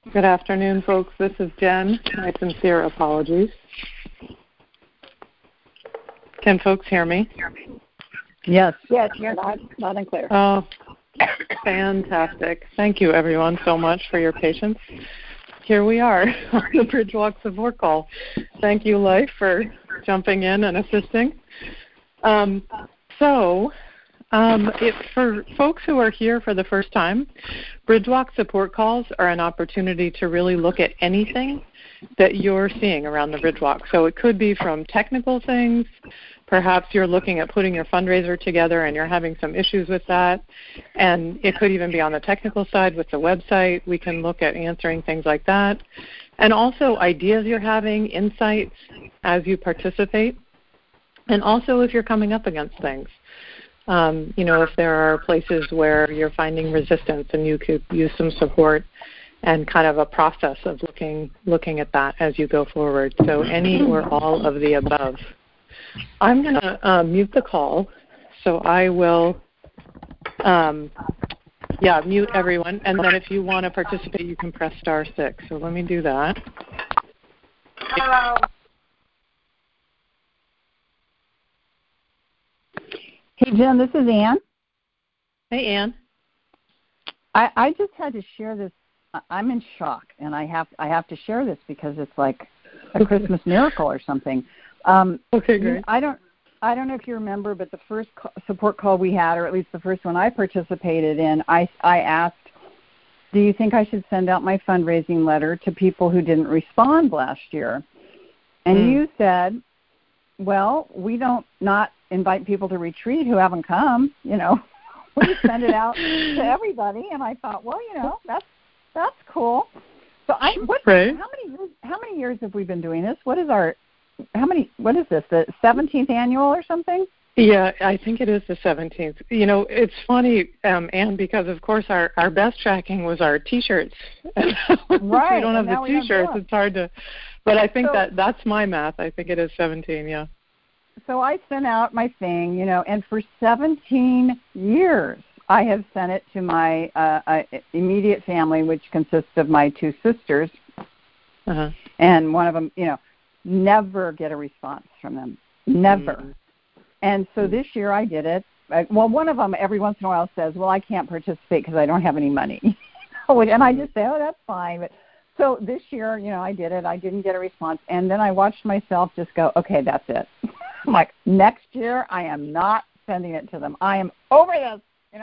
Good afternoon, folks. This is Jen. My sincere apologies. Can folks hear me? Yes, you're loud and clear. Oh, fantastic. Thank you, everyone, so much for your patience. Here we are on the Bridgewalk support call. Thank you, Life, for jumping in and assisting. For folks who are here for the first time, Bridgewalk support calls are an opportunity to really look at anything that you're seeing around the Bridgewalk. So it could be from technical things. Perhaps you're looking at putting your fundraiser together and you're having some issues with that. And it could even be on the technical side with the website. We can look at answering things like that. And also ideas you're having, insights as you participate. And also if you're coming up against things. If there are places where you're finding resistance and you could use some support and kind of a process of looking at that as you go forward. So any or all of the above. I'm going to mute the call, so I will mute everyone. And then if you want to participate, you can press *6. So let me do that. Hey, Jen, this is Ann. Hey, Ann. I just had to share this. I'm in shock, and I have to share this because it's like a Christmas miracle or something. Okay, great. I don't know if you remember, but the first support call we had, or at least the first one I participated in, I asked, do you think I should send out my fundraising letter to people who didn't respond last year? And you said, well, we don't not invite people to retreat who haven't come, we send it out to everybody. And I thought, well, that's cool. So how many years have we been doing this? What is this, the 17th annual or something? Yeah, I think it is the 17th. It's funny, Anne, because, of course, our best tracking was our T-shirts. Right. We don't have the T-shirts. It's hard to – but I think that's my math. I think it is 17, yeah. So I sent out my thing, and for 17 years I have sent it to my immediate family, which consists of my two sisters. Uh-huh. And one of them, never get a response from them. Never. And so this year I did it. One of them every once in a while says, well, I can't participate because I don't have any money. And I just say, oh, that's fine. But so this year, I did it. I didn't get a response. And then I watched myself just go, okay, that's it. I'm like, next year I am not sending it to them. I am over this,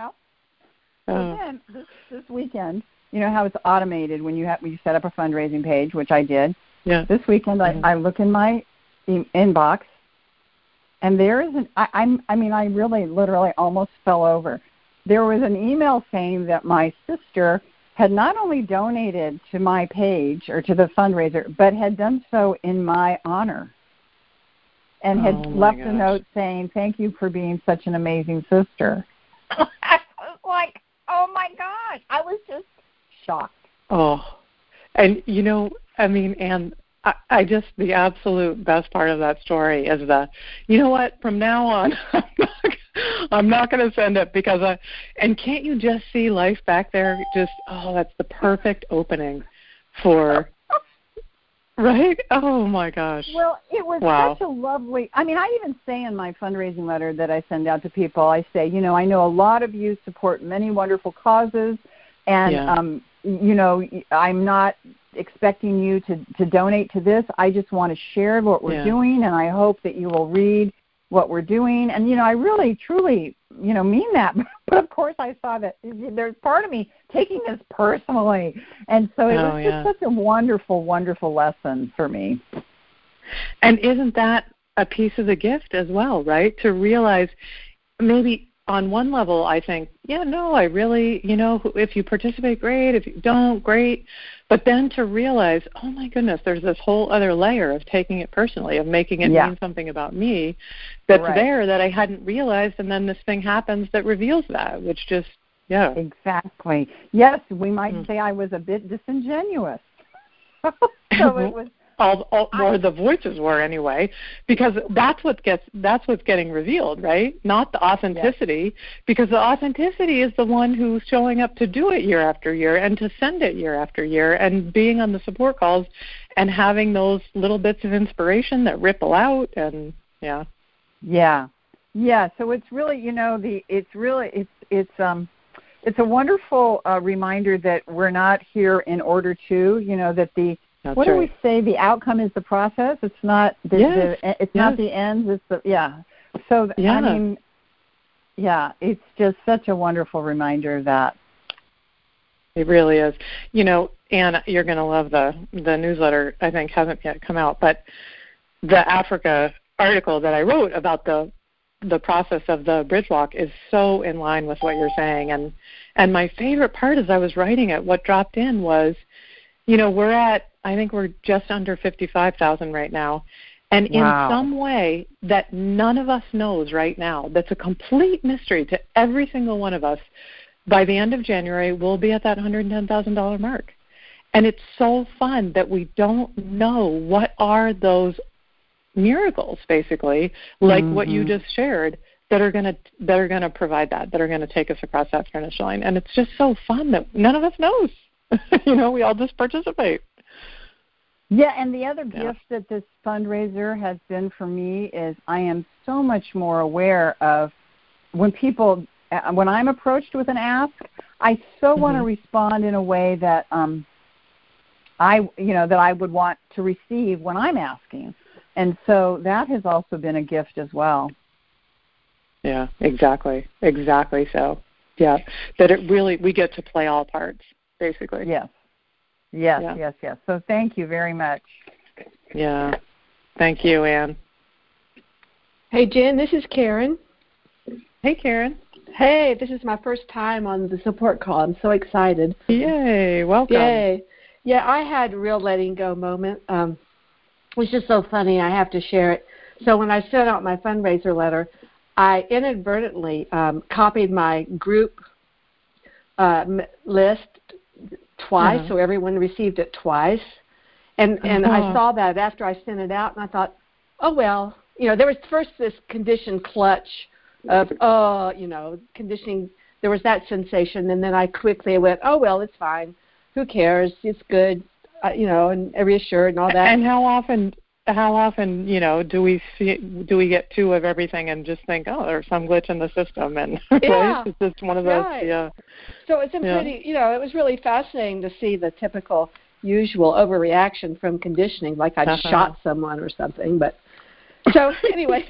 So then this weekend, how it's automated when you set up a fundraising page, which I did. Yeah. This weekend I look in my inbox, and there is I really literally almost fell over. There was an email saying that my sister had not only donated to my page or to the fundraiser, but had done so in my honor. And had left a note saying, thank you for being such an amazing sister. I was like, oh, my gosh. I was just shocked. Oh, and, Anne, I just, the absolute best part of that story is from now on, I'm not going to send it because and can't you just see Life back there? That's the perfect opening for... Right? Oh, my gosh. Well, it was such a lovely, I even say in my fundraising letter that I send out to people, I say, I know a lot of you support many wonderful causes, and, I'm not expecting you to donate to this. I just want to share what we're doing, and I hope that you will read what we're doing. And, I really, truly, mean that. But, of course, I saw that there's part of me taking this personally. And so it was just such a wonderful, wonderful lesson for me. And isn't that a piece of the gift as well, right? To realize maybe on one level I think, I really, if you participate, great. If you don't, great. But then to realize, oh, my goodness, there's this whole other layer of taking it personally, of making it mean something about me that's there that I hadn't realized, and then this thing happens that reveals that, which just, Exactly. Yes, we might say I was a bit disingenuous. So it was or the voices were anyway, because that's what's getting revealed, right? Not the authenticity, because the authenticity is the one who's showing up to do it year after year and to send it year after year and being on the support calls and having those little bits of inspiration that ripple out and So it's really, it's a wonderful reminder that we're not here in order to, that That's what right. do we say? The outcome is the process. It's not not the ends. It's the So I mean, it's just such a wonderful reminder of that. It really is. Anne, you're going to love the newsletter. I think hasn't yet come out, but the Africa article that I wrote about the process of the bridge walk is so in line with what you're saying. And my favorite part as I was writing it, what dropped in was, I think we're just under 55,000 right now. And in some way that none of us knows right now, that's a complete mystery to every single one of us, by the end of January, we'll be at that $110,000 mark. And it's so fun that we don't know what are those miracles, basically, like what you just shared, that are going to provide that are going to take us across that finish line. And it's just so fun that none of us knows. We all just participate. Yeah, and the other gift that this fundraiser has been for me is I am so much more aware of when I'm approached with an ask, I so want to respond in a way that I would want to receive when I'm asking. And so that has also been a gift as well. Yeah, exactly so. Yeah, that it really, we get to play all parts, basically. Yes. So thank you very much. Yeah, thank you, Anne. Hey, Jen, this is Karen. Hey, Karen. Hey, this is my first time on the support call. I'm so excited. Yay, welcome. Yay. Yeah, I had a real letting go moment. It was just so funny. I have to share it. So when I sent out my fundraiser letter, I inadvertently copied my group list twice, so everyone received it twice. And I saw that after I sent it out, and I thought, oh, well, there was first this conditioned clutch of, conditioning. There was that sensation, and then I quickly went, oh, well, it's fine. Who cares? It's good, and reassured and all that. And how often, do we get two of everything and just think, oh, there's some glitch in the system, and right? It's just one of those, So it's pretty, it was really fascinating to see the typical, usual overreaction from conditioning, like I'd shot someone or something. But so anyway,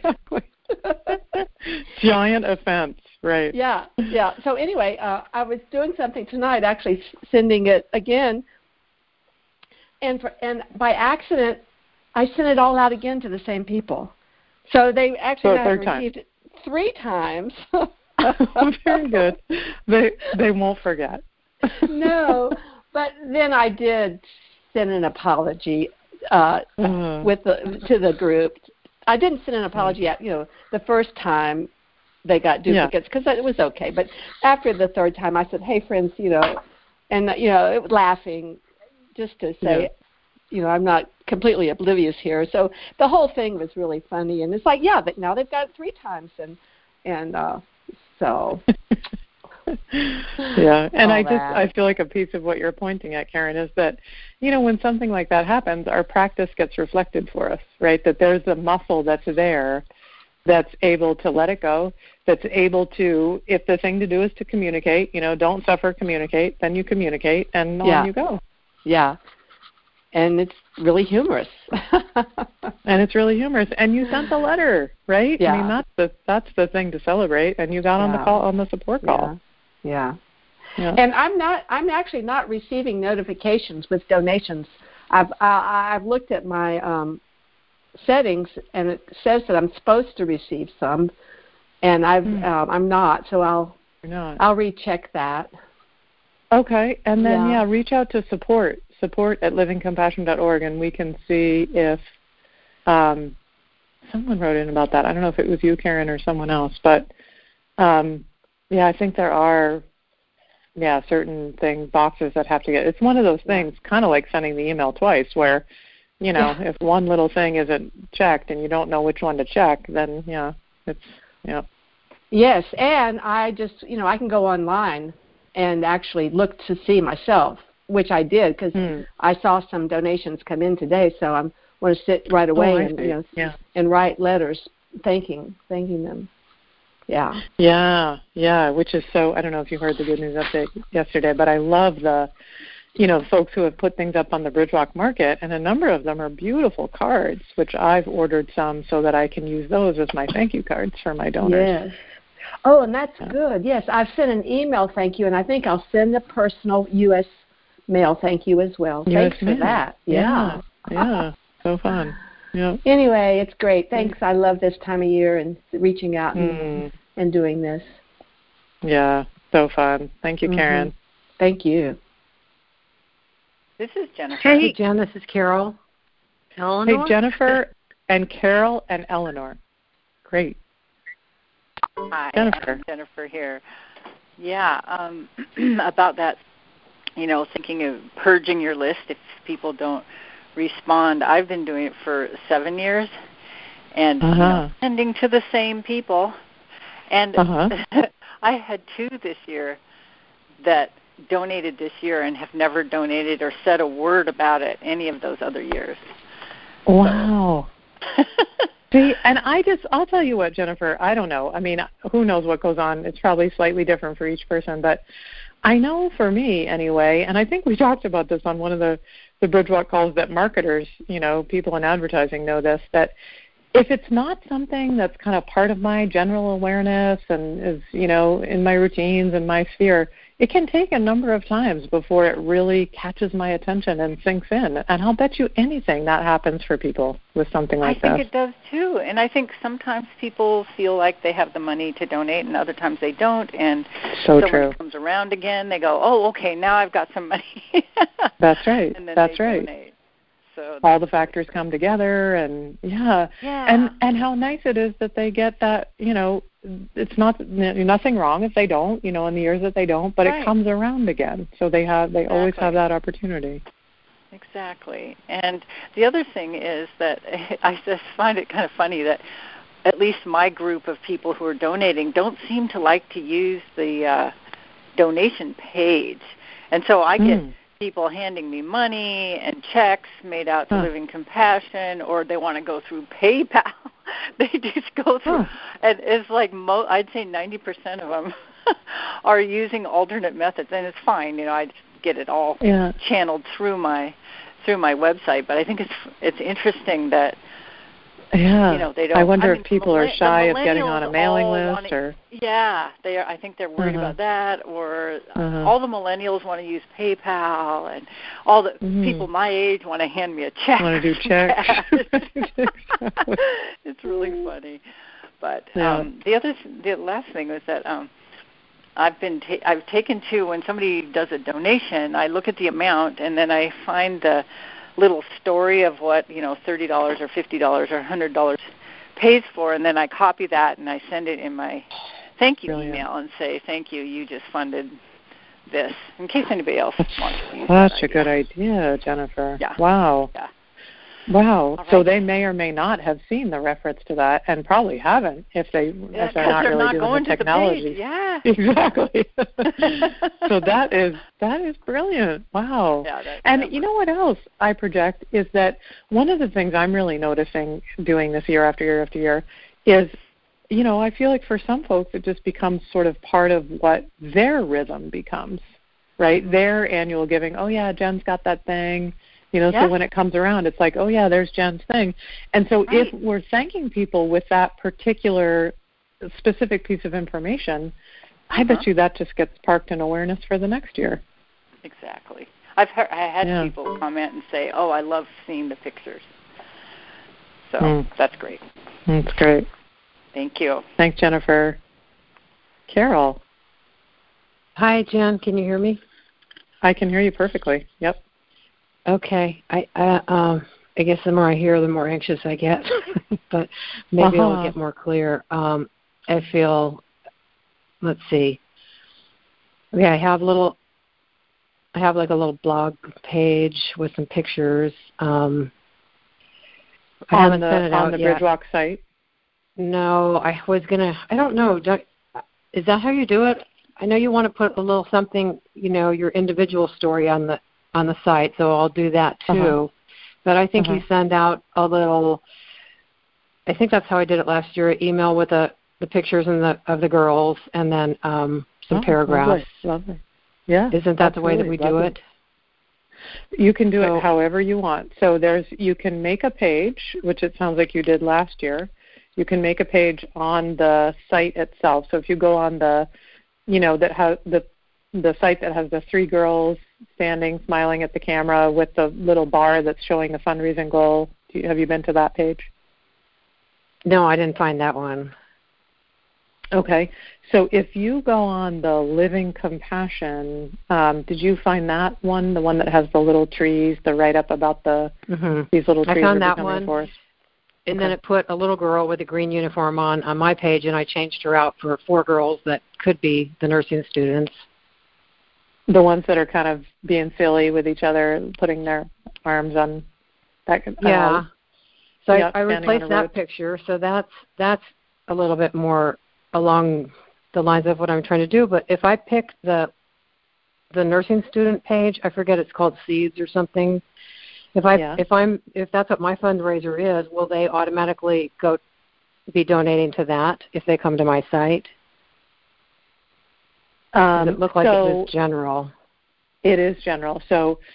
giant offense, right? Yeah. So anyway, I was doing something tonight, actually sending it again, and by accident, I sent it all out again to the same people. So they actually received it 3 times. Very good. They won't forget. No, but then I did send an apology to the group. I didn't send an apology at the first time they got duplicates because it was okay. But after the 3rd time, I said, "Hey, friends, and it was laughing, just to say, I'm not completely oblivious here." So the whole thing was really funny, and it's like, but now they've got it 3 times, and so. And I feel like a piece of what you're pointing at, Karen, is that, when something like that happens, our practice gets reflected for us, right? That there's a muscle that's there that's able to let it go, that's able to, if the thing to do is to communicate, don't suffer, communicate, then you communicate, and on you go. Yeah. And it's really humorous. And it's really humorous. And you sent the letter, right? Yeah. I mean, that's the thing to celebrate. And you got on the call, on the support call. Yeah. And I'm actually not receiving notifications with donations. I've looked at my settings, and it says that I'm supposed to receive some, and I'm not. So I'll recheck that. Okay, and then reach out to support at livingcompassion.org, and we can see if someone wrote in about that. I don't know if it was you, Karen, or someone else, but I think there are certain boxes that have to get. It's one of those things, kind of like sending the email twice, where if one little thing isn't checked and you don't know which one to check, then Yes, and I just, I can go online and actually look to see myself, which I did because I saw some donations come in today, so I'm going to sit right away and write letters thanking them. Yeah, which is so, I don't know if you heard the Good News Update yesterday, but I love the folks who have put things up on the Bridgewalk Market, and a number of them are beautiful cards, which I've ordered some so that I can use those as my thank you cards for my donors. Yes. Oh, and that's good. Yes, I've sent an email thank you, and I think I'll send a personal U.S. mail thank you as well. Thanks for that. Yeah, so fun. Yeah. Anyway, it's great. Thanks. I love this time of year and reaching out and doing this. Yeah, so fun. Thank you, Karen. Thank you. This is Jennifer. Hey, Jen, this is Carol. Eleanor? Hey, Jennifer and Carol and Eleanor. Great. Hi, Jennifer. I'm Jennifer here. Yeah, about that, thinking of purging your list if people don't respond. I've been doing it for 7 years and sending to the same people. And I had 2 this year that donated this year and have never donated or said a word about it any of those other years. Wow. See, and I'll tell you what, Jennifer, I don't know. I mean, who knows what goes on? It's probably slightly different for each person, but I know for me anyway, and I think we talked about this on one of the Bridgewalk calls, that marketers, people in advertising know this, that if it's not something that's kind of part of my general awareness and is, in my routines and my sphere, it can take a number of times before it really catches my attention and sinks in. And I'll bet you anything that happens for people with something like that. I think it does too. And I think sometimes people feel like they have the money to donate and other times they don't. And so when true. It comes around again, they go, oh, okay, now I've got some money. That's right. And then That's they right. donate. So all the factors come together, and and how nice it is that they get that. It's nothing wrong if they don't. In the years that they don't, but it comes around again. So they always have that opportunity. Exactly. And the other thing is that I just find it kind of funny that at least my group of people who are donating don't seem to like to use the donation page, and so I get people handing me money and checks made out to Living Compassion, or they want to go through PayPal. They just go through, and it's like I'd say 90% of them are using alternate methods, and it's fine. I just get it all channeled through my website. But I think it's interesting that they don't. I wonder if people are shy of getting on a mailing list, or they are. I think they're worried about that, or all the millennials want to use PayPal, and all the people my age want to hand me a check. Want to do checks? It's really funny, but the last thing was that I've taken to, when somebody does a donation, I look at the amount and then I find the little story of what $30 or $50 or $100 pays for, and then I copy that and I send it in my thank you email and say, thank you, you just funded this, in case anybody else wants to use that. Such a good idea, Jennifer. Yeah. Wow. Yeah. Wow. Right. So they may or may not have seen the reference to that, and probably haven't if they're not really doing the technology. Yeah. Exactly. So that is brilliant. Wow. Yeah, and you know what else I project is that one of the things I'm really noticing doing this year after year after year is, I feel like for some folks it just becomes sort of part of what their rhythm becomes, right? Their annual giving. Oh yeah, Jen's got that thing. So when it comes around, it's like, oh, yeah, there's Jen's thing. And so if we're thanking people with that particular specific piece of information, I bet you that just gets parked in awareness for the next year. Exactly. I had people comment and say, oh, I love seeing the pictures. So that's great. That's great. Thank you. Thanks, Jennifer. Carol. Hi, Jen. Can you hear me? I can hear you perfectly. Yep. Okay. I guess the more I hear, the more anxious I get, but maybe it'll get more clear. I feel. Let's see. Okay, I have like a little blog page with some pictures, and haven't sent it out on the yet. Bridgewalk site? No, I was gonna. I don't know. Is that how you do it? I know you want to put a little something, your individual story on the site, so I'll do that too. Uh-huh. But I think you send out a little. I think that's how I did it last year. Email with the pictures of the girls, and then some paragraphs. Lovely. Yeah. Isn't that the way that we do it? You can do it however you want. So you can make a page, which it sounds like you did last year. You can make a page on the site itself. So if you go on the, that has the site that has the 3 girls standing, smiling at the camera with the little bar that's showing the fundraising goal. Have you been to that page? No, I didn't find that one. Okay. So if you go on the Living Compassion, did you find that one, the one that has the little trees, the write-up about these little trees? I found that one. And then it put a little girl with a green uniform on my page, and I changed her out for 4 girls that could be the nursing students. The ones that are kind of being silly with each other, putting their arms on that. Yeah. So I replaced that picture. So that's a little bit more along the lines of what I'm trying to do. But if I pick the nursing student page, I forget it's called Seeds or something. If that's what my fundraiser is, will they automatically be donating to that if they come to my site? Does it look like it is general? It is general.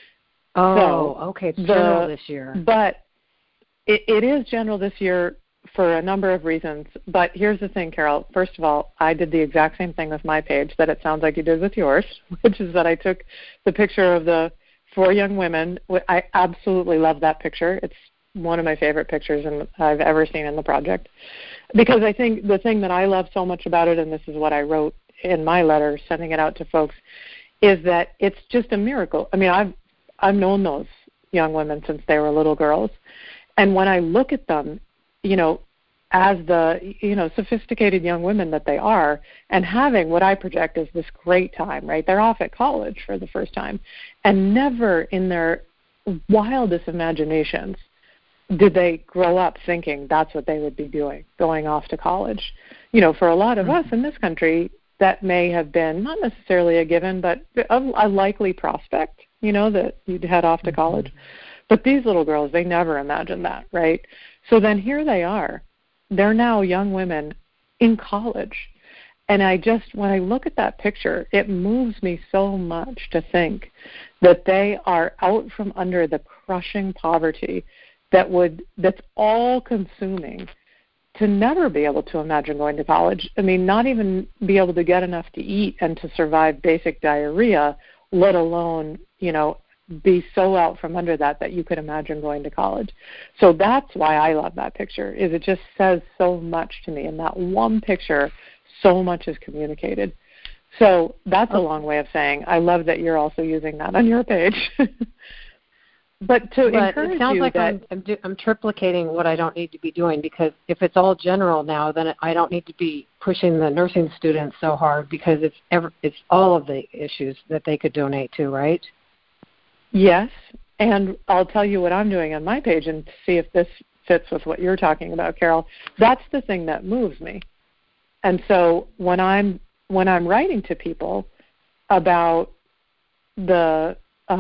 Okay, it's general this year. But it is general this year for a number of reasons. But here's the thing, Carol. First of all, I did the exact same thing with my page that it sounds like you did with yours, which is that I took the picture of the 4 young women. I absolutely love that picture. It's one of my favorite pictures I've ever seen in the project. Because I think the thing that I love so much about it, and this is what I wrote in my letter sending it out to folks, is that it's just a miracle. I mean, I've known those young women since they were little girls. And when I look at them, as the, sophisticated young women that they are, and having what I project as this great time, right? They're off at college for the first time, and never in their wildest imaginations did they grow up thinking that's what they would be doing, going off to college. For a lot of us in this country, that may have been not necessarily a given, but a likely prospect, that you'd head off to college. But these little girls, they never imagined that, right? So then here they are. They're now young women in college. And when I look at that picture, it moves me so much to think that they are out from under the crushing poverty that's all consuming, to never be able to imagine going to college. I mean, not even be able to get enough to eat and to survive basic diarrhea, let alone, be so out from under that you could imagine going to college. So that's why I love that picture, is it just says so much to me. In that one picture, so much is communicated. So that's a long way of saying I love that you're also using that on your page. But encourage it sounds you like that I'm triplicating what I don't need to be doing, because if it's all general now, then I don't need to be pushing the nursing students so hard, because it's all of the issues that they could donate to, right? Yes, and I'll tell you what I'm doing on my page and see if this fits with what you're talking about, Carol. That's the thing that moves me. And so when I'm writing to people about the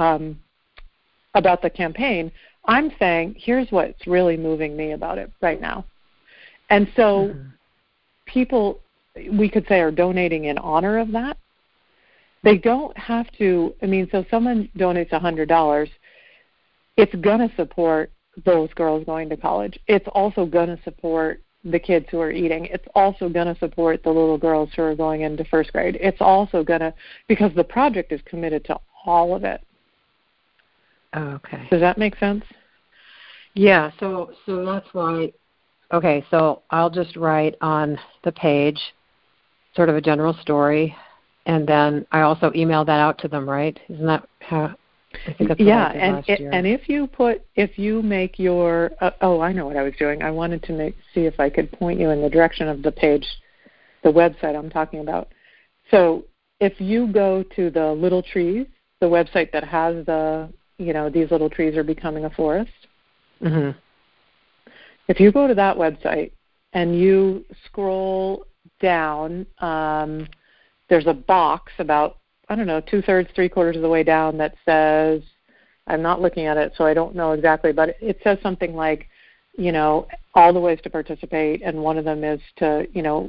campaign, I'm saying, here's what's really moving me about it right now. And so people, we could say, are donating in honor of that. They don't have to, so someone donates $100, it's going to support those girls going to college. It's also going to support the kids who are eating. It's also going to support the little girls who are going into first grade. It's also going to, because the project is committed to all of it. Okay. Does that make sense? Yeah, so that's why, okay, so I'll just write on the page sort of a general story, and then I also email that out to them, right? Isn't that how? I think that's what I did last year. And if you make your, I know what I was doing. I wanted to see if I could point you in the direction of the page, the website I'm talking about. So if you go to the Little Trees, the website that has the, these little trees are becoming a forest. If you go to that website and you scroll down, there's a box about, I don't know, 2/3, 3/4 of the way down that says, I'm not looking at it, so I don't know exactly, but it says something like, all the ways to participate, and one of them is to,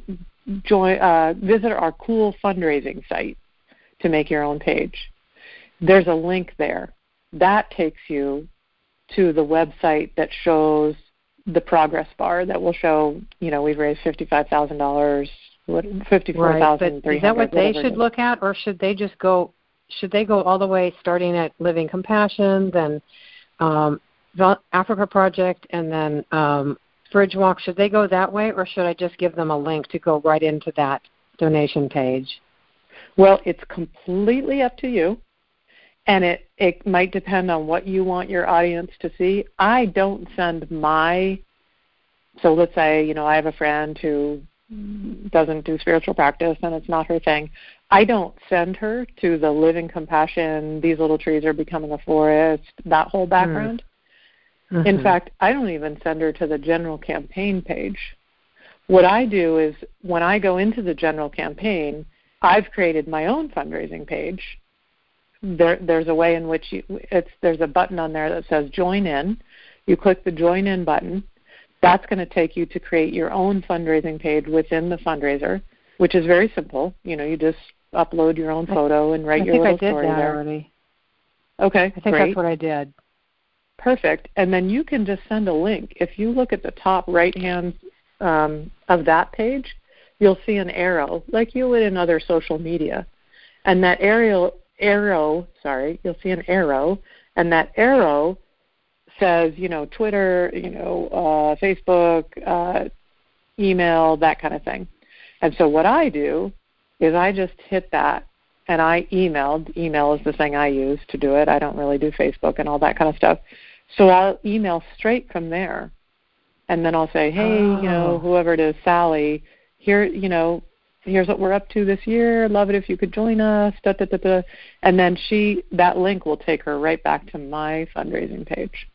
visit our cool fundraising site to make your own page. There's a link there. That takes you to the website that shows the progress bar that will show, we've raised $55,000, $54,300. Right, is that what they should look at, or should they just go? Should they go all the way, starting at Living Compassion, then Africa Project, and then Bridge Walk? Should they go that way, or should I just give them a link to go right into that donation page? Well, it's completely up to you, and it might depend on what you want your audience to see. I don't send so let's say, I have a friend who doesn't do spiritual practice and it's not her thing. I don't send her to the Living Compassion, These Little Trees Are Becoming a Forest, that whole background. Mm-hmm. In fact, I don't even send her to the general campaign page. What I do is when I go into the general campaign, I've created my own fundraising page. There's a way in which there's a button on there that says Join In. You click the Join In button. That's going to take you to create your own fundraising page within the fundraiser, which is very simple. You just upload your own photo and write your little story there. I think I did that already. Okay, I think that's what I did. Perfect. And then you can just send a link. If you look at the top right-hand of that page, you'll see an arrow, like you would in other social media. And that you'll see an arrow, and that arrow says, Twitter, Facebook, email, that kind of thing. And so what I do is I just hit that, and I emailed. Email is the thing I use to do it. I don't really do Facebook and all that kind of stuff. So I'll email straight from there, and then I'll say, hey, whoever it is, Sally, here's what we're up to this year. Love it if you could join us, And then that link will take her right back to my fundraising page.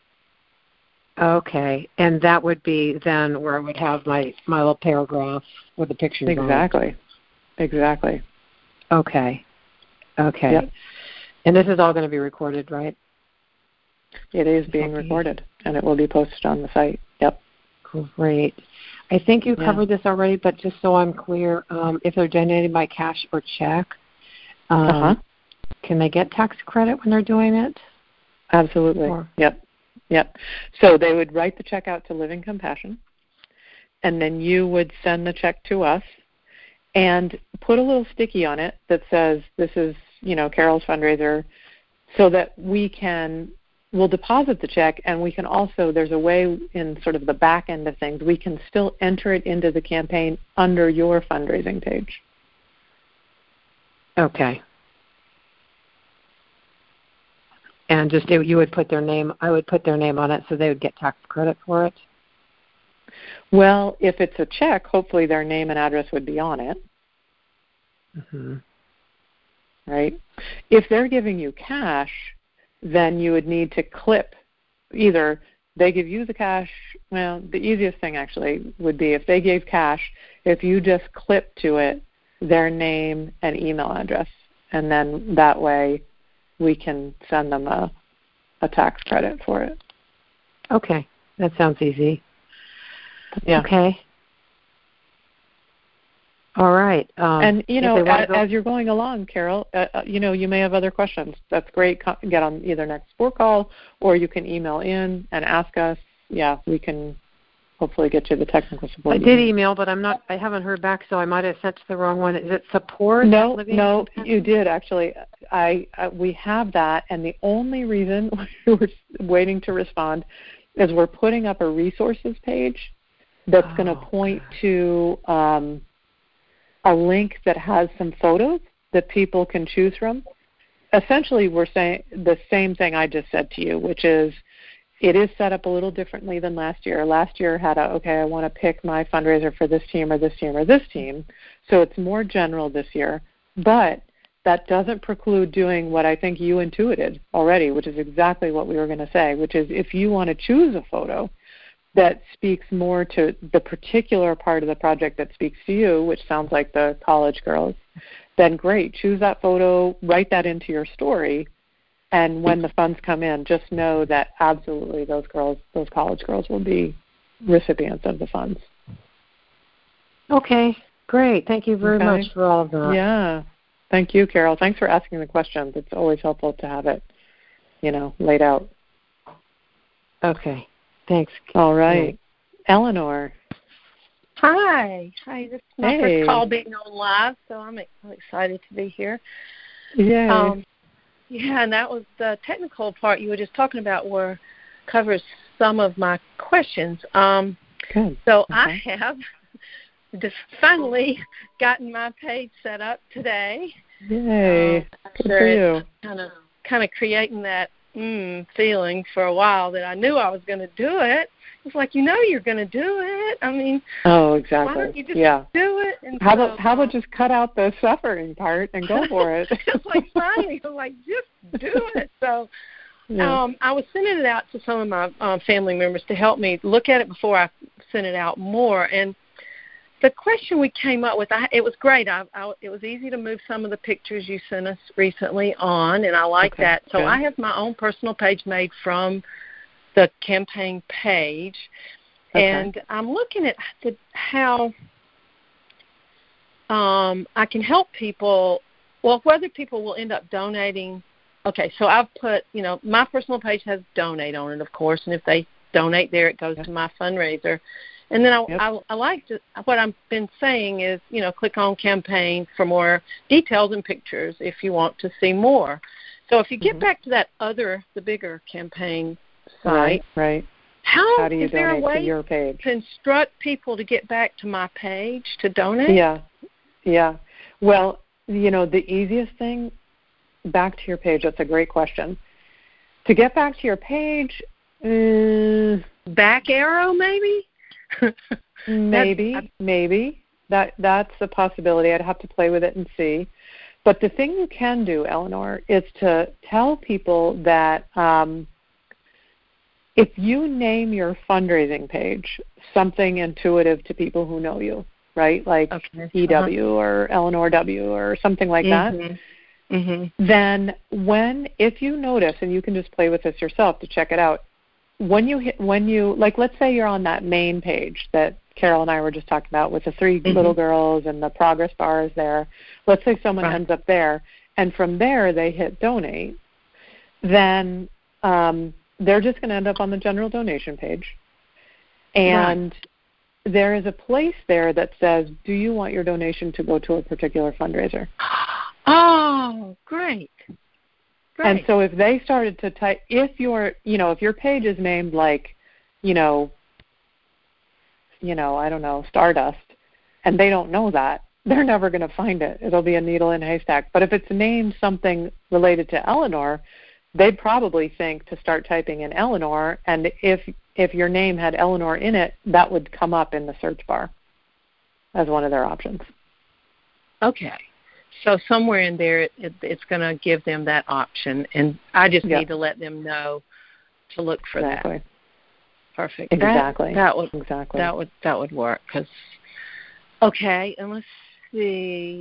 Okay, and that would be then where I would have my little paragraph with the pictures Exactly. on. Exactly. Okay. Yep. And this is all going to be recorded, right? It is being recorded, and it will be posted on the site. Yep. Great. I think you covered this already, but just so I'm clear, if they're donating by cash or check, can they get tax credit when they're doing it? Absolutely. Yep. So they would write the check out to Living Compassion, and then you would send the check to us and put a little sticky on it that says, this is, Carol's fundraiser, so that we'll deposit the check, and we can also, there's a way in sort of the back end of things, we can still enter it into the campaign under your fundraising page. Okay. And just you would put their name, I would put their name on it so they would get tax credit for it? Well, if it's a check, hopefully their name and address would be on it. Mm-hmm. Right? If they're giving you cash, then you would need to clip either they give you the cash. Well, the easiest thing actually would be if they gave cash, if you just clip to it their name and email address, and then that way we can send them a tax credit for it. Okay, that sounds easy. Yeah. Okay. All right. And, as you're going along, Carol, you may have other questions. That's great. Get on either next support call, or you can email in and ask us. Yeah, we can hopefully get you the technical support. I did email, but I haven't heard back, so I might have sent to the wrong one. Is it support? No, you did actually. We have that, and the only reason we're waiting to respond is we're putting up a resources page that's going to point to a link that has some photos that people can choose from. Essentially, we're saying the same thing I just said to you, which is it is set up a little differently than last year. Last year had I want to pick my fundraiser for this team or this team or this team. So it's more general this year. But that doesn't preclude doing what I think you intuited already, which is exactly what we were going to say, which is if you want to choose a photo that speaks more to the particular part of the project that speaks to you, which sounds like the college girls, then great. Choose that photo, write that into your story, and when the funds come in, just know that absolutely those college girls will be recipients of the funds. Okay, great. Thank you very much for all of that. Yeah. Thank you, Carol. Thanks for asking the questions. It's always helpful to have it, laid out. Okay. Thanks. All right. Eleanor. Hi. This is my first call being on live, so I'm excited to be here. Yay. And that was the technical part you were just talking about covers some of my questions. Good. So okay. I have just finally gotten my page set up today. Yay. Good for you. Kind of creating that feeling for a while that I knew I was going to do it. It's like, you're going to do it. I mean, exactly. Why don't you just do it? And how about just cut out the suffering part and go for it? It's like finally, I'm like, just do it. So I was sending it out to some of my family members to help me look at it before I sent it out more. And the question we came up with, it was great. It was easy to move some of the pictures you sent us recently on, and I like that. So I have my own personal page made from the campaign page, and I'm looking at how I can help people, whether people will end up donating. Okay, so I've put, my personal page has donate on it, of course, and if they donate there, it goes to my fundraiser. And then I like to, what I've been saying is, click on campaign for more details and pictures if you want to see more. So if you get back to that the bigger campaign site, right. How do you is there a way to your page? To instruct people to get back to my page to donate? Yeah. Well, the easiest thing, back to your page, that's a great question. To get back to your page, back arrow maybe? Maybe. That's a possibility. I'd have to play with it and see. But the thing you can do, Eleanor, is to tell people that if you name your fundraising page something intuitive to people who know you, right? Like EW or Eleanor W. or something like that. Then if you notice, and you can just play with this yourself to check it out, when you let's say you're on that main page that Carol and I were just talking about with the 3 little girls and the progress bars there. Let's say someone ends up there, and from there they hit donate. Then they're just going to end up on the general donation page. And there is a place there that says, do you want your donation to go to a particular fundraiser? Oh, great. And so if they started to type, if your page is named like, I don't know, Stardust, and they don't know that, they're never going to find it. It'll be a needle in a haystack. But if it's named something related to Eleanor, they'd probably think to start typing in Eleanor, and if your name had Eleanor in it, that would come up in the search bar as one of their options. Okay. So somewhere in there, it's going to give them that option, and I just need to let them know to look for that. Perfect. Exactly. That would work. And let's see.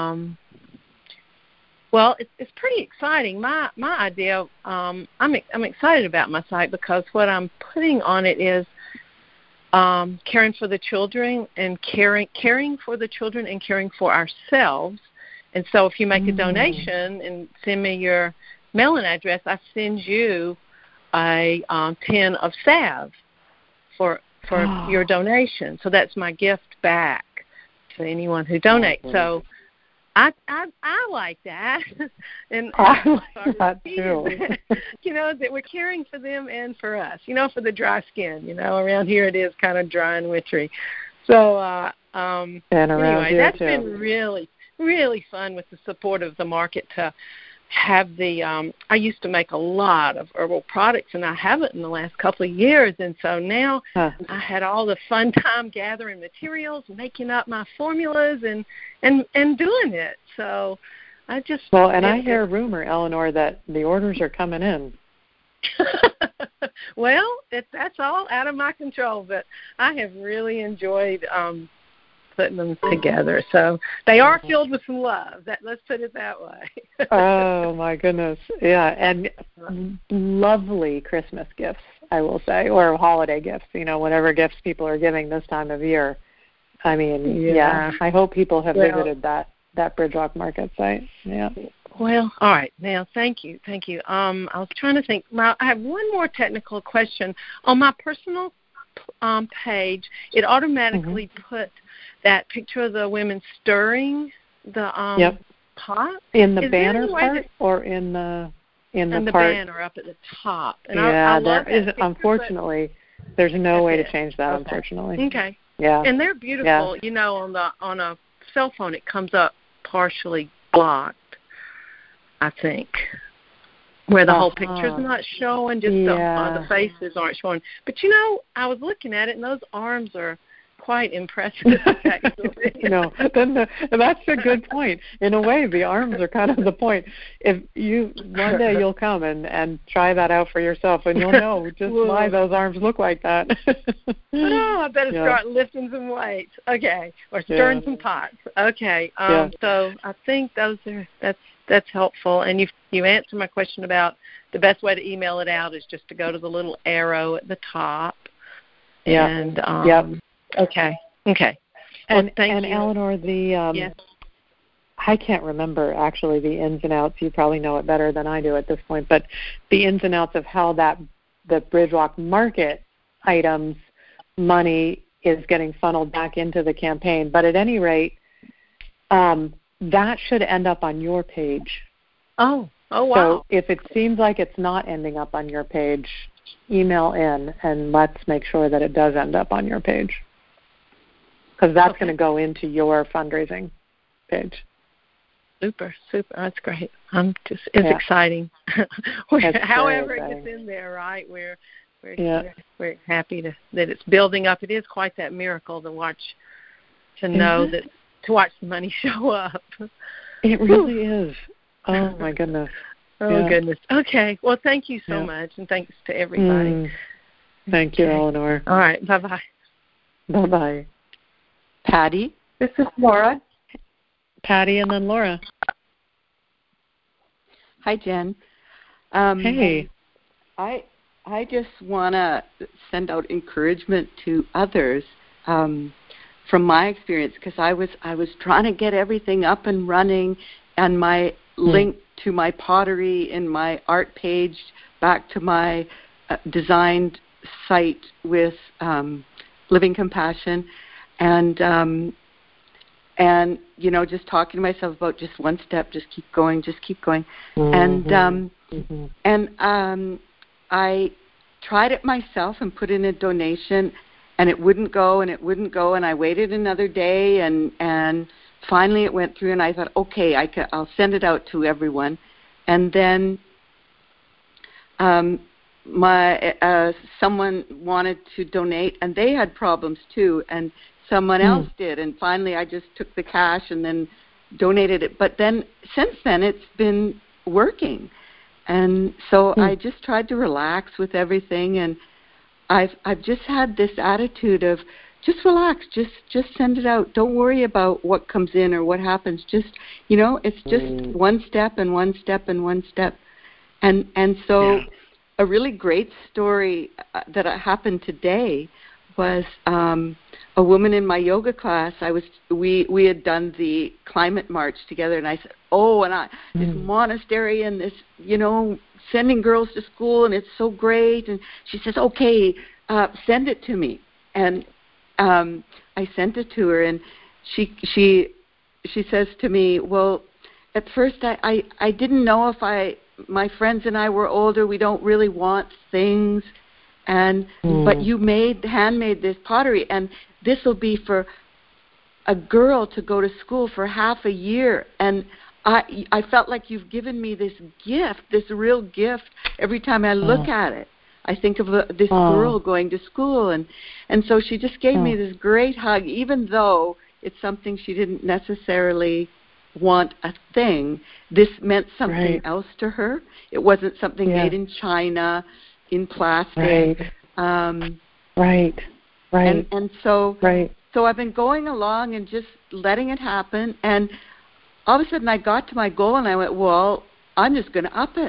Well, it's pretty exciting. My idea. I'm excited about my site because what I'm putting on it is caring for the children and caring for the children and caring for ourselves. And so if you make a donation and send me your mailing address, I send you a tin of salve for your donation. So that's my gift back to anyone who donates. So I like that. And I like that too. That we're caring for them and for us, for the dry skin. Around here it is kind of dry and wintry. So anyway, that's been really, really fun with the support of the market to have the I used to make a lot of herbal products, and I haven't in the last couple of years, and so now I had all the fun time gathering materials, making up my formulas, and doing it. So I just I hear a rumor, Eleanor, that the orders are coming in. Well, that's all out of my control, but I have really enjoyed putting them together. So they are filled with some love. Let's put it that way. Oh, my goodness. Yeah, and lovely Christmas gifts, I will say, or holiday gifts, whatever gifts people are giving this time of year. I mean, yeah I hope people have visited that Bridgewalk Market site. Yeah. Well, all right. Now, thank you. I was trying to think. I have one more technical question. On my personal page, it automatically put that picture of the women stirring the pot. In the banner part or in the part? Banner up at the top. And yeah, I love there isn't. Unfortunately, there's no way to change that. Okay. Unfortunately. Okay. Yeah. And they're beautiful. Yeah. On a cell phone, it comes up partially blocked, I think, where the whole picture's not showing, just the faces aren't showing. But, I was looking at it, and those arms are quite impressive, actually. That's a good point. In a way, the arms are kind of the point. If one day you'll come and try that out for yourself, and you'll know just why those arms look like that. I better start lifting some weights. Okay, or stirring some pots. Okay, so I think that's helpful. And you answered my question about the best way to email it out is just to go to the little arrow at the top. Yeah. And Okay. And, well, thank you. Eleanor, I can't remember actually the ins and outs. You probably know it better than I do at this point, but the ins and outs of how the Bridgewalk Market items money is getting funneled back into the campaign. But at any rate, that should end up on your page. Oh, wow. So if it seems like it's not ending up on your page, email in and let's make sure that it does end up on your page. Because that's going to go into your fundraising page. Super. That's great. It's exciting. However it gets in there, right? We're happy that it's building up. It is quite that miracle to watch the money show up. It really is. Oh my goodness. Goodness. Okay. Well, thank you so much, and thanks to everybody. Thank you, Eleanor. All right. Bye-bye. Bye-bye. Patty? This is Laura. Patty and then Laura. Hi, Jen. Hey. I just want to send out encouragement to others from my experience, because I was trying to get everything up and running, and my link to my pottery in my art page back to my designed site with Living Compassion, and just talking to myself about just one step, just keep going, and I tried it myself and put in a donation, and it wouldn't go, and I waited another day, and finally it went through, and I thought, okay, I'll send it out to everyone. And then someone wanted to donate, and they had problems too, and someone else did, and finally I just took the cash and then donated it. But then since then it's been working, and so I just tried to relax with everything, and I've just had this attitude of just relax, just send it out. Don't worry about what comes in or what happens. Just, it's just one step and one step and one step. And so a really great story that happened today was a woman in my yoga class. We had done the climate march together, and I said, this monastery and this, sending girls to school, and it's so great. And she says, okay, send it to me. And I sent it to her, and she says to me, well, at first I didn't know if my friends and I were older, we don't really want things, but you handmade this pottery, and this will be for a girl to go to school for half a year, and I felt like you've given me this gift, this real gift. Every time I look at it, I think of this girl going to school, and so she just gave me this great hug, even though it's something she didn't necessarily want a thing. This meant something else to her. It wasn't something made in China. in plastic. Right. Right. And so I've been going along and just letting it happen. And all of a sudden I got to my goal and I went, well, I'm just going to up it.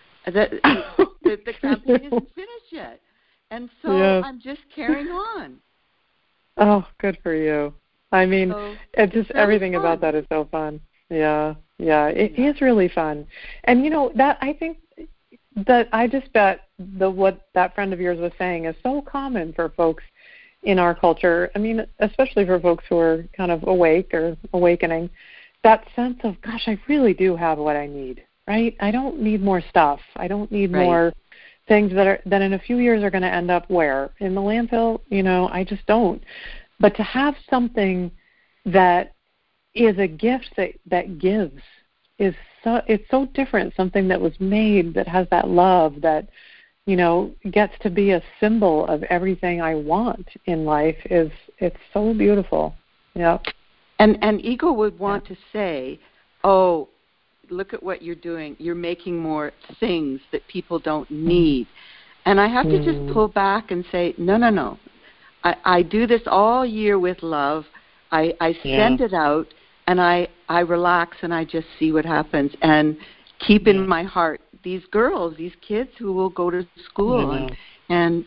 The campaign isn't finished yet. And so I'm just carrying on. Oh, good for you. I mean, it's just everything fun. About that is so fun. Yeah, it is really fun. And you know that I think that I just bet what that friend of yours was saying is so common for folks in our culture. I mean, especially for folks who are kind of awake or awakening, that sense of, gosh, I really do have what I need, right? I don't need more stuff. I don't need more things that in a few years are going to end up where? In the landfill? You know, I just don't. But to have something that is a gift that gives it's so different. Something that was made that has that love that, you know, gets to be a symbol of everything I want in life it's so beautiful. Yeah. And ego would want to say, oh, look at what you're doing. You're making more things that people don't need. And I have to just pull back and say, no. I do this all year with love. I send it out, and I relax, and I just see what happens. And keep in my heart these girls, these kids who will go to school. And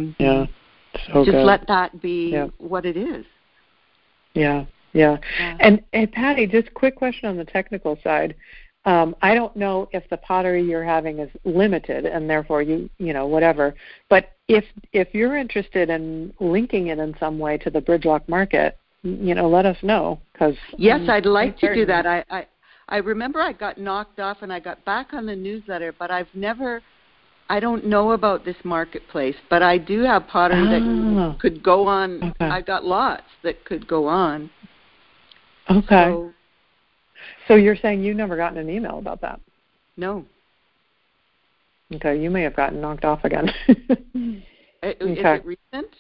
so just good. let that be what it is. Yeah. And Patty, just quick question on the technical side. I don't know if the pottery you're having is limited and therefore you know, whatever. But if you're interested in linking it in some way to the Bridgelock market, you know, let us know. Yes, I'd like to do that. I remember I got knocked off and I got back on the newsletter, but I don't know about this marketplace. But I do have pottery that could go on. Okay. I got lots that could go on. Okay. So you're saying you've never gotten an email about that? No. Okay, you may have gotten knocked off again. Is it recent?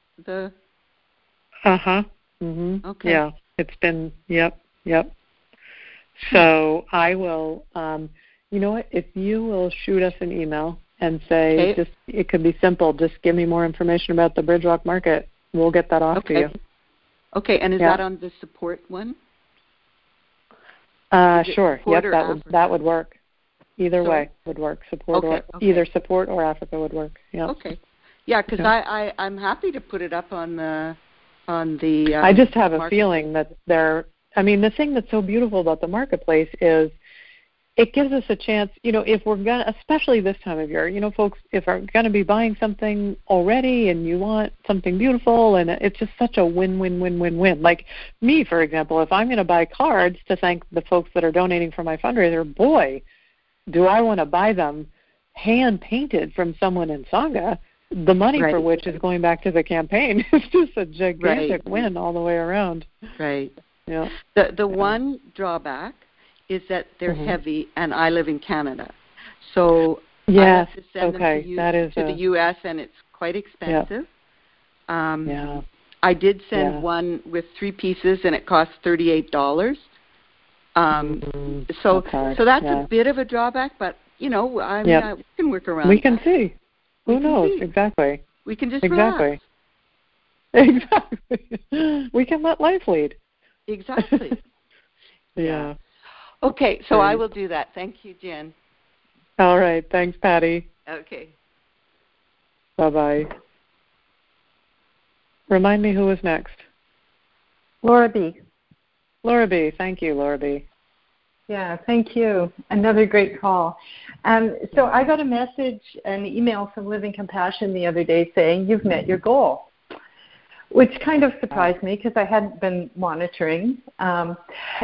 Mm-hmm. Okay. Yeah, it's been, yep. So I will, you know what, if you will shoot us an email and say, just it could be simple, just give me more information about the Bridgelock market, we'll get that off to you. Okay, and is that on the support one? Sure. Yep, that would work. Either way would work. Either support or Africa would work. Yeah. Okay. Yeah, because I'm happy to put it up on the. I just have a feeling that the thing that's so beautiful about the marketplace is it gives us a chance, you know, if we're going to, especially this time of year, you know, folks, if are going to be buying something already and you want something beautiful, and it's just such a win-win-win-win-win. Like me, for example, if I'm going to buy cards to thank the folks that are donating for my fundraiser, boy, do I want to buy them hand-painted from someone in Sangha, the money for which is going back to the campaign. It's just a gigantic win all the way around. Right. Yeah. The one drawback is that they're heavy, and I live in Canada. So I have to send them to the U.S., and it's quite expensive. I did send one with 3 pieces, and it cost $38. So that's a bit of a drawback, but, you know, we can work around We can see. Who knows? Exactly. We can just relax. Exactly. We can let life lead. Exactly. Yeah. Okay, so I will do that. Thank you, Jen. All right. Thanks, Patty. Okay. Bye-bye. Remind me who was next. Laura B. Laura B. Thank you, Laura B. Yeah, thank you. Another great call. So I got an email from Living Compassion the other day saying, you've met your goal, which kind of surprised me because I hadn't been monitoring. But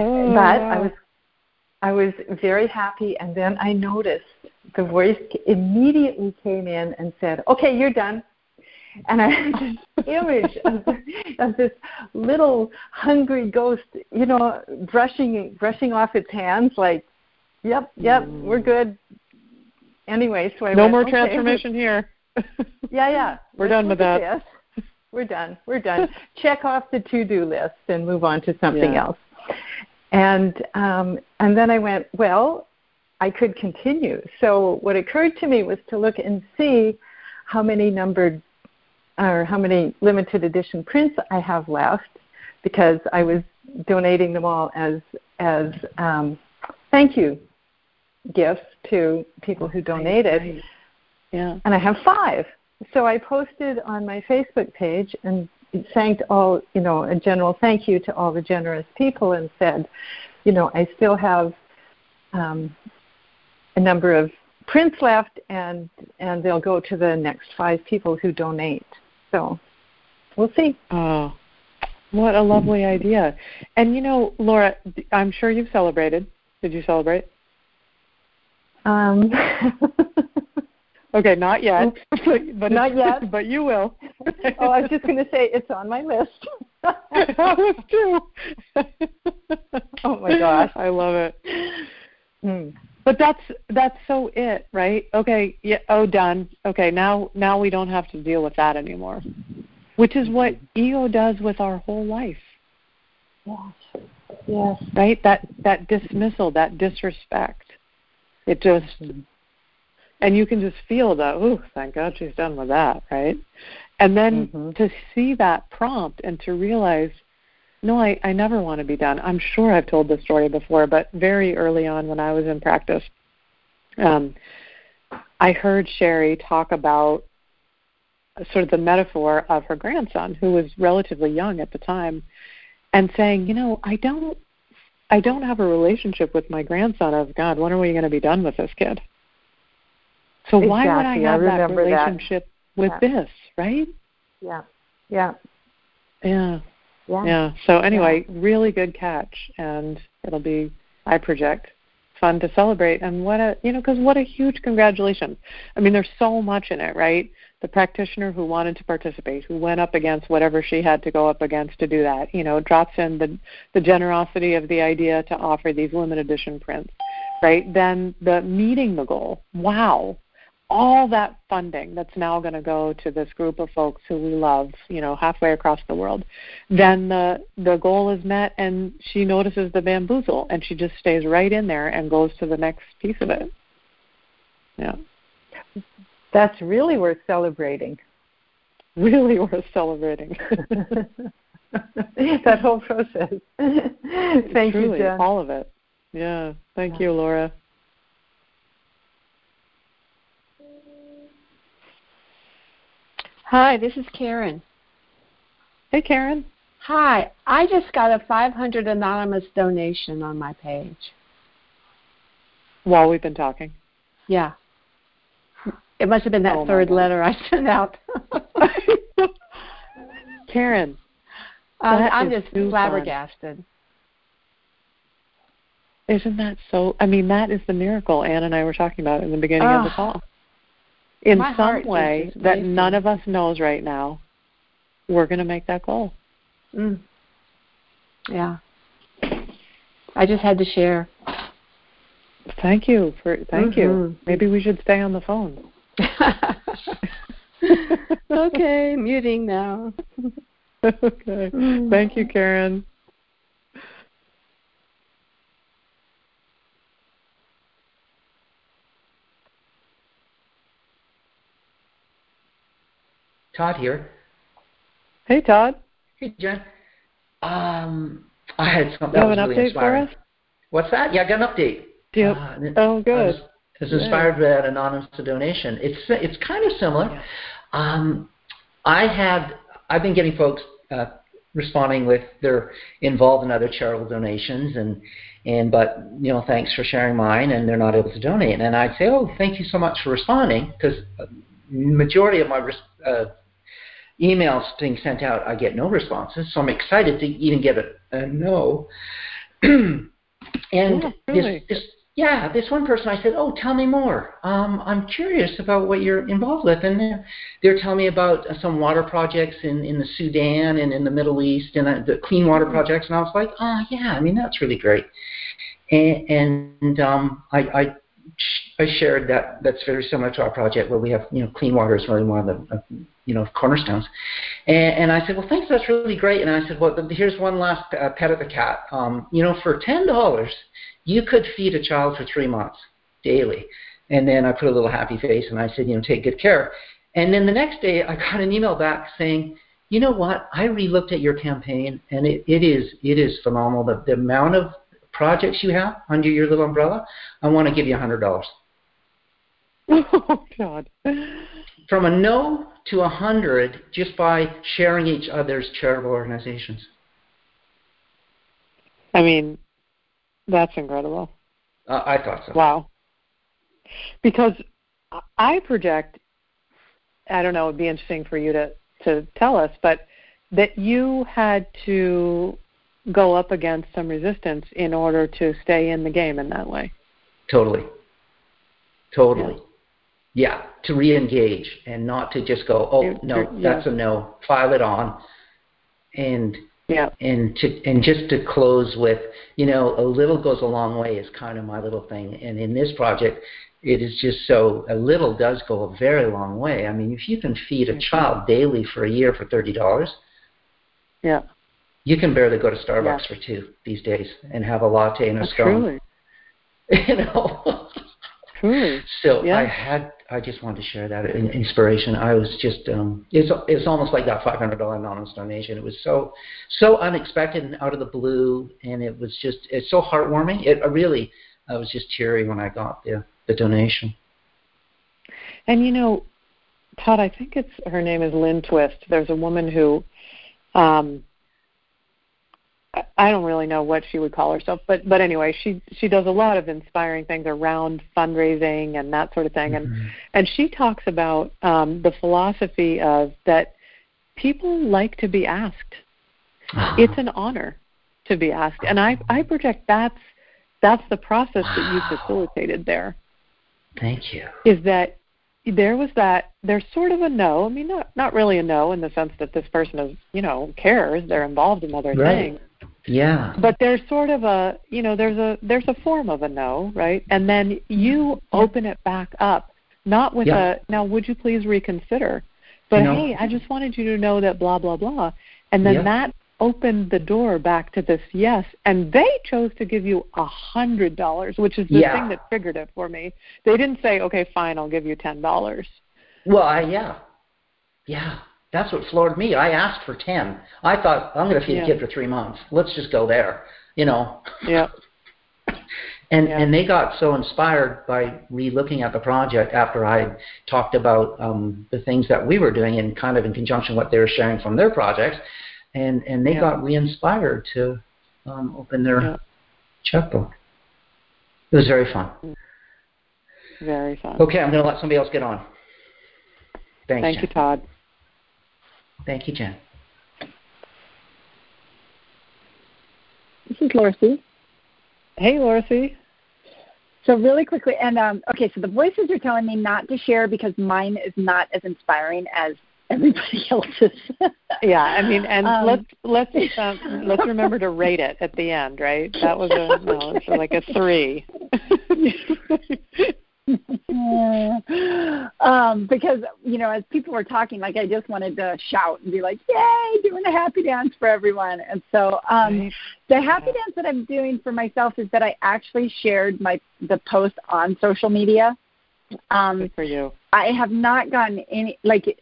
I was very happy, and then I noticed the voice immediately came in and said, okay, you're done. And I had this image of this little hungry ghost, you know, brushing off its hands like, yep, we're good. Anyway, so I went, more transformation here. Yeah. We're done with that. We're done. Check off the to-do list and move on to something else. And then I went, well, I could continue. So what occurred to me was to look and see how many numbered or how many limited edition prints I have left, because I was donating them all as thank you gifts to people who donated. Right. Yeah. And I have 5. So I posted on my Facebook page and thanked all, a general thank you to all the generous people, and said, I still have a number of prints left, and they'll go to the next 5 people who donate. So we'll see. Oh, what a lovely idea. And, Laura, I'm sure you've celebrated. Did you celebrate? Okay, not yet. but not yet. But you will. Oh, I was just going to say it's on my list. That's true. Oh my gosh, I love it. But that's so it, right? Okay, yeah. Oh, done. Okay, now we don't have to deal with that anymore, which is what ego does with our whole life. Yes. Right. That dismissal, that disrespect. It just. And you can just feel that, oh, thank God she's done with that, right? And then to see that prompt and to realize, no, I never want to be done. I'm sure I've told this story before, but very early on when I was in practice, I heard Sherry talk about sort of the metaphor of her grandson, who was relatively young at the time, and saying, I don't have a relationship with my grandson of, God, when are we going to be done with this kid? So why would I have that relationship with this, right? Yeah. So anyway, really good catch, and it'll be, I project, fun to celebrate. And because what a huge congratulations. I mean, there's so much in it, right? The practitioner who wanted to participate, who went up against whatever she had to go up against to do that, drops in the generosity of the idea to offer these limited edition prints, right? Then the meeting the goal. Wow. All that funding that's now going to go to this group of folks who we love, halfway across the world. Then the goal is met, and she notices the bamboozle, and she just stays right in there and goes to the next piece of it. Yeah. That's really worth celebrating. Really worth celebrating. That whole process. Thank Truly, you, Jen. all of it. Yeah. Thank you, Laura. Hi, this is Karen. Hey, Karen. Hi, I just got a 500 anonymous donation on my page. While we've been talking? Yeah. It must have been that third letter I sent out. Karen. I'm just flabbergasted. Isn't that so? I mean, that is the miracle Ann and I were talking about in the beginning of the call. In some way that none of us knows right now, we're going to make that goal. Yeah. I just had to share. Thank you. Thank you. Maybe we should stay on the phone. Okay, muting now. Okay. Thank you, Karen. Todd here. Hey, Todd. Hey, Jen. I had something that was really update inspiring. For us? What's that? Yeah, I got an update. Yep. Oh, good. I was inspired by that anonymous donation. It's kind of similar. Yeah. I've been getting folks responding with they're involved in other charitable donations but thanks for sharing mine, and they're not able to donate. And I'd say, oh, thank you so much for responding, because majority of my emails being sent out, I get no responses, so I'm excited to even get a no. And really? this one person, I said, oh, tell me more. I'm curious about what you're involved with. And they're telling me about some water projects in the Sudan and in the Middle East, and the clean water projects. And I was like, oh, yeah, I mean, that's really great. And I shared that's very similar to our project, where we have, clean water is really one of the, cornerstones. And I said, well, thanks, that's really great. And I said, well, here's one last pet of the cat. For $10, you could feed a child for 3 months daily. And then I put a little happy face, and I said, take good care. And then the next day, I got an email back saying, you know what? I re-looked at your campaign, and it is phenomenal. The amount of projects you have under your little umbrella, I want to give you $100. Oh, God. From a no to 100 just by sharing each other's charitable organizations. I mean, that's incredible. I thought so. Wow. Because I project, I don't know, it would be interesting for you to tell us, but that you had to go up against some resistance in order to stay in the game in that way. Totally. Yeah, to re-engage and not to just go, oh, no, that's a no, file it on. And just to close with, a little goes a long way is kind of my little thing. And in this project, it is just so, a little does go a very long way. I mean, if you can feed a child daily for a year for $30, you can barely go to Starbucks for $2 these days and have a latte and a scone. Truly. Truly. So I just wanted to share that inspiration. I was just, it's almost like that $500 anonymous donation. It was so unexpected and out of the blue, and it was just, it's so heartwarming. I was just teary when I got the donation. And Todd, I think her name is Lynn Twist. There's a woman who, I don't really know what she would call herself, but anyway, she does a lot of inspiring things around fundraising and that sort of thing, and she talks about the philosophy of that people like to be asked. It's an honor to be asked, and I project that's the process that you facilitated there. Thank you. Is that there's sort of a no. I mean, not really a no in the sense that this person is cares. They're involved in other things. Yeah. But there's sort of a, there's a form of a no, right? And then you open it back up, not with now would you please reconsider? But hey, I just wanted you to know that blah, blah, blah. And then that opened the door back to this yes. And they chose to give you $100, which is the thing that triggered it for me. They didn't say, okay, fine, I'll give you $10. Well, that's what floored me. I asked for 10. I thought, I'm going to feed a kid for 3 months. Let's just go there, Yeah. And they got so inspired by re-looking at the project after I talked about the things that we were doing and kind of in conjunction with what they were sharing from their projects. And they got re-inspired to open their checkbook. It was very fun. Very fun. Okay, I'm going to let somebody else get on. Thank you, Todd. Thank you, Jen. This is Laura C. Hey, Laura C. So really quickly, and okay, so the voices are telling me not to share because mine is not as inspiring as everybody else's. Yeah, I mean, and let's remember to rate it at the end, right? That was it's like a 3. Because as people were talking, like I just wanted to shout and be like, "Yay, doing a happy dance for everyone!" And so the happy dance that I'm doing for myself is that I actually shared the post on social media. Good for you. I have not gotten any,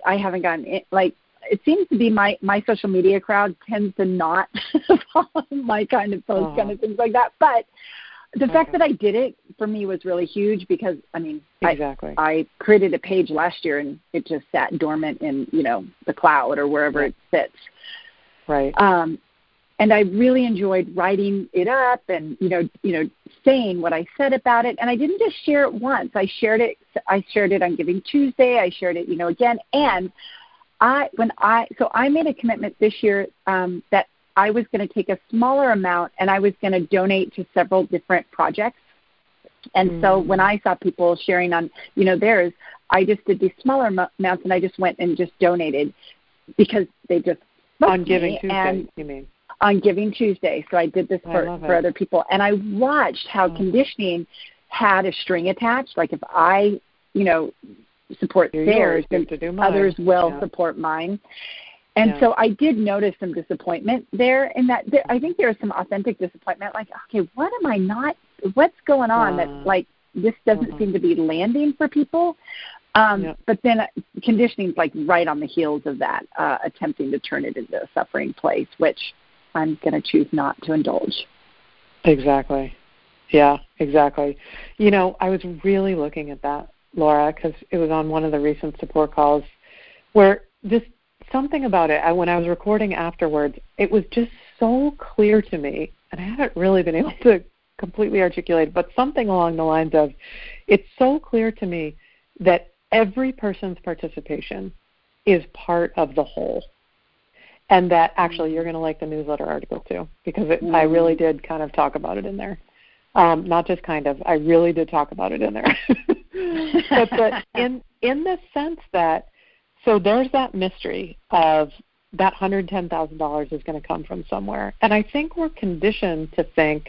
it seems to be my social media crowd tends to not follow my kind of post, kind of things like that. But the fact that I did it for me was really huge because, I mean, I created a page last year and it just sat dormant in, the cloud or wherever it sits. Right. And I really enjoyed writing it up and, saying what I said about it. And I didn't just share it once. I shared it on Giving Tuesday. I shared it, again. And I made a commitment this year that I was going to take a smaller amount and I was going to donate to several different projects. And so when I saw people sharing on, theirs, I just did these smaller amounts and I just went and just donated because they just on Giving Tuesday, you mean? On Giving Tuesday. So I did this for other people. And I watched how conditioning had a string attached. Like if I, support theirs, then others will support mine. And so I did notice some disappointment there in that I think there was some authentic disappointment, like, okay, what's going on that, like, this doesn't seem to be landing for people? But then conditioning is like right on the heels of that, attempting to turn it into a suffering place, which I'm going to choose not to indulge. Exactly. Yeah, exactly. I was really looking at that, Laura, because it was on one of the recent support calls where just something about it, when I was recording afterwards, it was just so clear to me, and I haven't really been able to completely articulate, but something along the lines of, it's so clear to me that every person's participation is part of the whole. And that actually you're going to like the newsletter article too, because I really did kind of talk about it in there. Not just kind of, I really did talk about it in there. but in the sense that, so there's that mystery of that $110,000 is going to come from somewhere. And I think we're conditioned to think,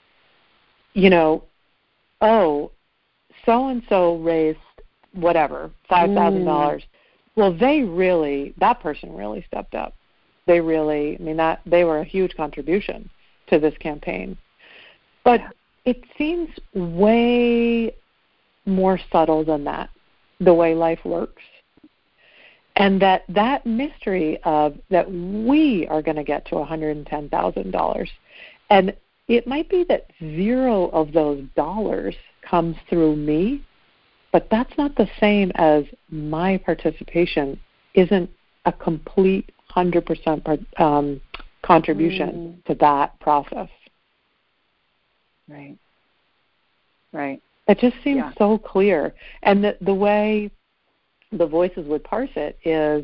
oh, so-and-so raised whatever, $5,000. Well, that person really stepped up. They really, they were a huge contribution to this campaign. But it seems way more subtle than that, the way life works. And that mystery of that we are going to get to $110,000. And it might be that 0 of those dollars comes through me, but that's not the same as my participation isn't a complete 100% contribution to that process. Right. It just seems so clear. And the way the voices would parse it is,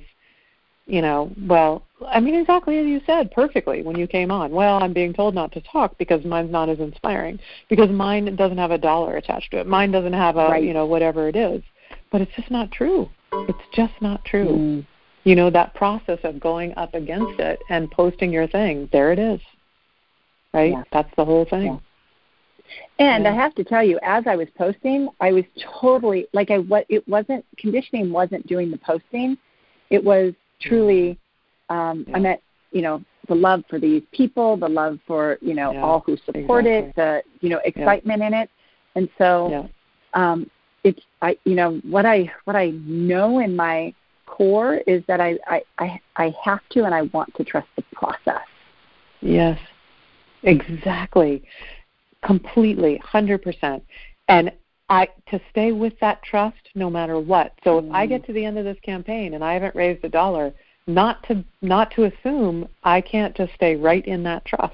exactly as you said perfectly when you came on. Well, I'm being told not to talk because mine's not as inspiring, because mine doesn't have a dollar attached to it. Mine doesn't have a, whatever it is. But it's just not true. It's just not true. That process of going up against it and posting your thing, there it is. Right? Yeah. That's the whole thing. Yeah. And I have to tell you, as I was posting, I was totally, conditioning wasn't doing the posting. It was truly, I meant, the love for these people, the love for, all who support it, the, excitement in it. And so it's, what I know in my core is that I have to and I want to trust the process. Yes, exactly. Completely, 100%. And to stay with that trust no matter what. So if I get to the end of this campaign and I haven't raised $1, not to assume I can't just stay right in that trust.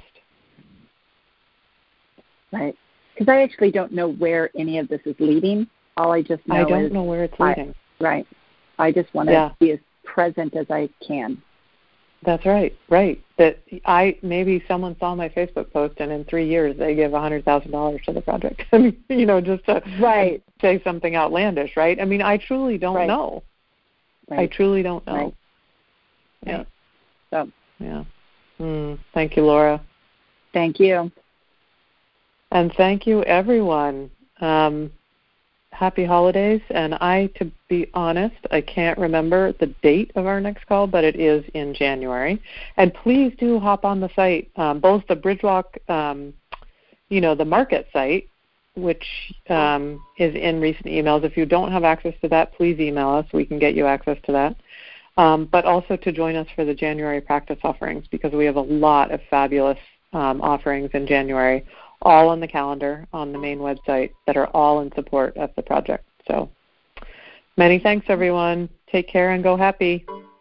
Right. Because I actually don't know where any of this is leading. All I just know I don't know where it's leading. Right. I just want to be as present as I can. That's right. Right. That maybe someone saw my Facebook post and in 3 years they give $100,000 to the project. Just to say something outlandish, right? I truly don't know. Right. I truly don't know. Right. Yeah. So. Thank you, Laura. Thank you. And thank you, everyone. Happy holidays. And to be honest, I can't remember the date of our next call, but it is in January. And please do hop on the site, both the Bridgewalk, the market site, which is in recent emails. If you don't have access to that, please email us. We can get you access to that. But also to join us for the January practice offerings, because we have a lot of fabulous offerings in January, all on the calendar on the main website, that are all in support of the project. So many thanks, everyone. Take care and go happy.